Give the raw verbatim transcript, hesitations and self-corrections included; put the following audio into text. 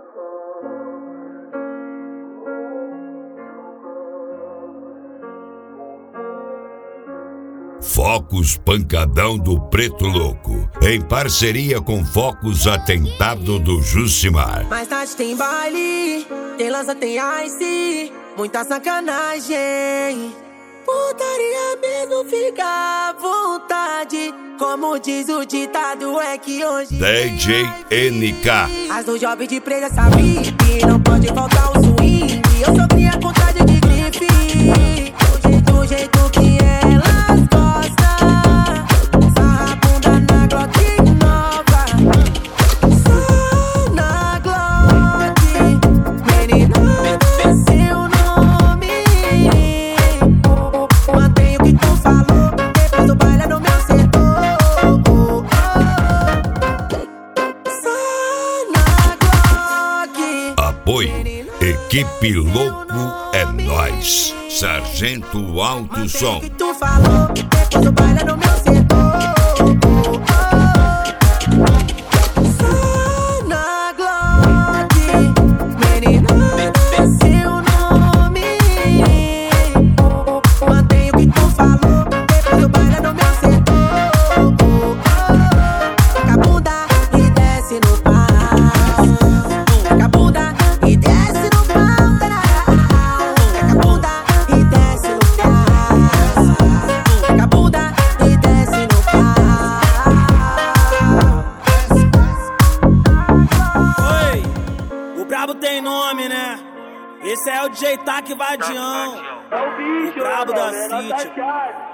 Focus Pancadão do Preto Louco, em parceria com Focus Atentado do Jucimar. Mais tarde tem baile, tem lança, tem ice, muita sacanagem. Putaria mesmo, fica à vontade. Como diz o ditado, é que hoje D J N K. as do job de presa sabia que não pode faltar o swing. Eu só cria vontade de grife, do jeito, do jeito que elas gostam. Sarra a bunda na Glock nova, só na Glock. Menina, seu nome, mantém o que tu falou, depois do baile no meu setor. Só na Glock. Apoio Equipe Louco é Nós. Sargento Alto Som. O que tu falou, depois do baile no meu setor. Só na Glock. Menina, seu nome, mantém o que tu falou, depois do baile no meu setor. Toca a bunda e desce no pau. Toca a bunda e desce no pau. Toca a bunda e desce no pau. Toca a bunda e desce no pau. Oi, o brabo tem nome, né? Esse é o D J Tac Vadião, o brabo da City.